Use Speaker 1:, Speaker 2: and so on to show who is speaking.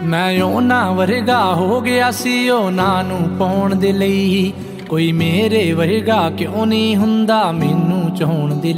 Speaker 1: मैं ਉਹਨਾਂ ਵਰਗਾ ਹੋ ਗਿਆ ਸੀ ਉਹਨਾਂ ਨੂੰ ਪਾਉਣ ਦੇ ਲਈ। ਕੋਈ ਮੇਰੇ ਵਰਗਾ ਕਿਉਂ ਨਹੀਂ ਹੁੰਦਾ ਮੈਨੂੰ ਚਾਹੁਣ ਦੇ